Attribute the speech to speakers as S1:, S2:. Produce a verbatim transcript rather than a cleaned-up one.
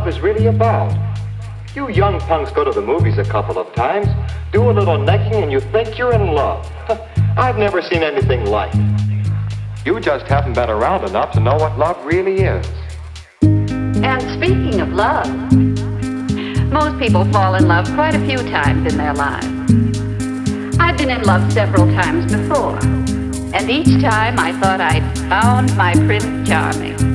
S1: love is really about. You young punks go to the movies a couple of times, do a little necking, and you think you're in love. I've never seen anything like it. You just haven't been around enough to know what love really is.
S2: And speaking of love, most people fall in love quite a few times in their lives. I've been in love several times before, and each time I thought I'd found my Prince Charming.